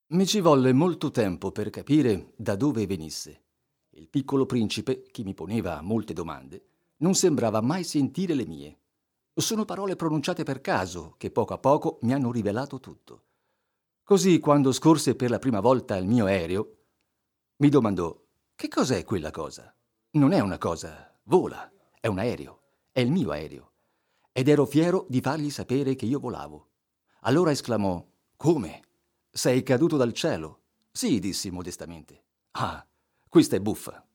Mi ci volle molto tempo per capire da dove venisse. Il piccolo principe, che mi poneva molte domande, non sembrava mai sentire le mie. Sono parole pronunciate per caso che poco a poco mi hanno rivelato tutto. Così, quando scorse per la prima volta il mio aereo, mi domandò: «Che cos'è quella cosa?» «Non è una cosa, vola, è un aereo, è il mio aereo». Ed ero fiero di fargli sapere che io volavo. Allora esclamò: «Come? Sei caduto dal cielo?» «Sì», dissi modestamente. «Ah, questa è buffa.